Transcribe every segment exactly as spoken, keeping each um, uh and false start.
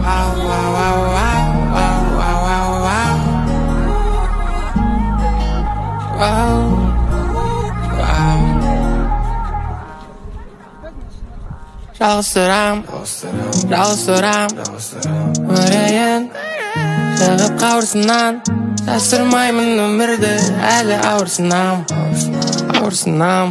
wow, wow, wow, wow, wow, wow, wow, wow, wow. Жалғызсырам, жалғызсырам, өрейін шығып қауырсыннан, жасырмаймын өмірді, әлі ауырсынам, ауырсынам.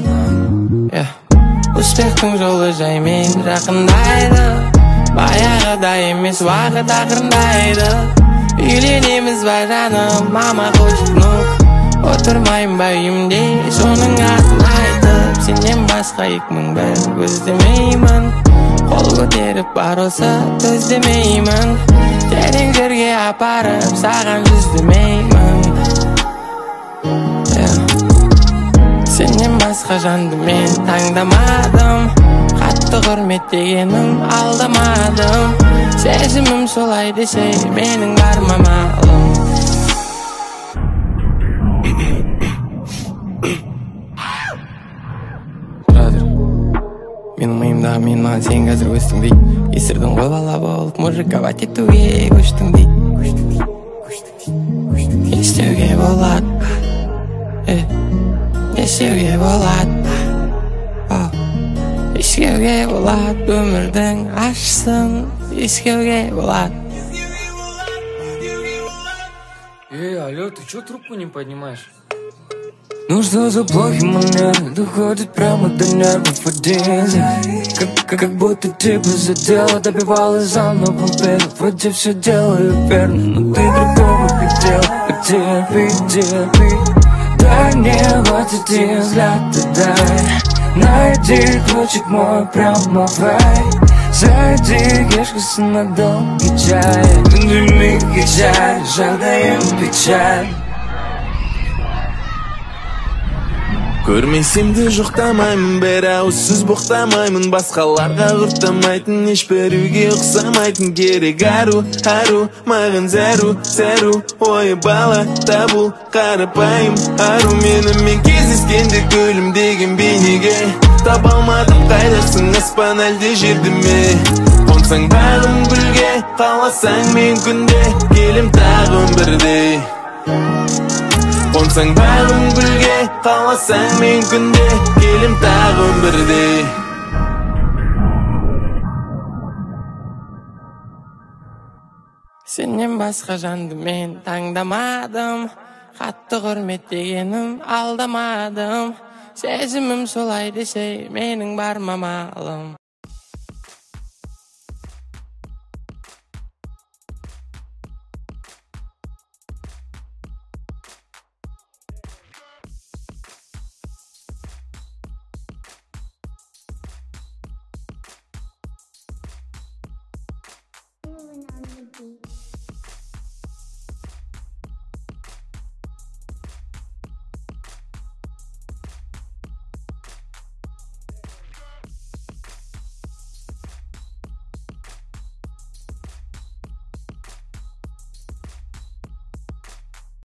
Успехтің жолы жаймен жақындайды, баяғыдай емес уақыт ақырындайды. Үйленеміз ба жаным, мама хочет внук, отырмайын ба үйімде соның атын айтып. Сенен басқа екі мың бір көздемеймін, қол көтеріп бар болса төздемеймін. Терең жерге апарып саған жүздемеймін. Сенен басқа жанды мен таңдамадым, қатты құрмет дегенім алдамадым. Сезімім солай десе менің бар мамалым. Менің миымдағы мен маған сен қазір өстің дейді. Есірдің ғой бала болып мужиковать етуге көштің дейді. Не істеуге болады, не істеуге болады, искеуге болады, өмірдің ащысын искеуге болады. Эй, алло, ты чё трубку не поднимаешь? Ну что за плохие манеры, доходит прямо до нервов один. Как, как, как будто типа задела, добивалась заново вампиров. Вроде все делаю верно, но ты другого хотел. Где, где, дай мне хоть один взгляд, ты дай. Найди ключик мой прямо в рай. Зайди, ешкасы на долгий чай. Күндімі кечай, жағдайым печаль. Көрмесем де жоқтамаймын, бір ауызсыз боқтамаймын. Басқаларға құртамайтын, ешбіреуге ұқсамайтын. Керек ару, ару, маған зәру, зәру. Ой бала, табыл, қарапайым ару. Менімен кездескенде гүлім деген бейнеге таба алмадым, қайдасың аспан әлде жерді ме? Қонсаң бағым гүлге, қаласаң мен күнде келем тағы өмірде. Қонсаң бағым гүлге, қаласаң мен күнде келем тағы өмірде. Сенен басқа жанды мен таңдамадым, қатты құрмет дегенім алдамадым. Сезімім солай десе менің бар мамалым. Illuminati.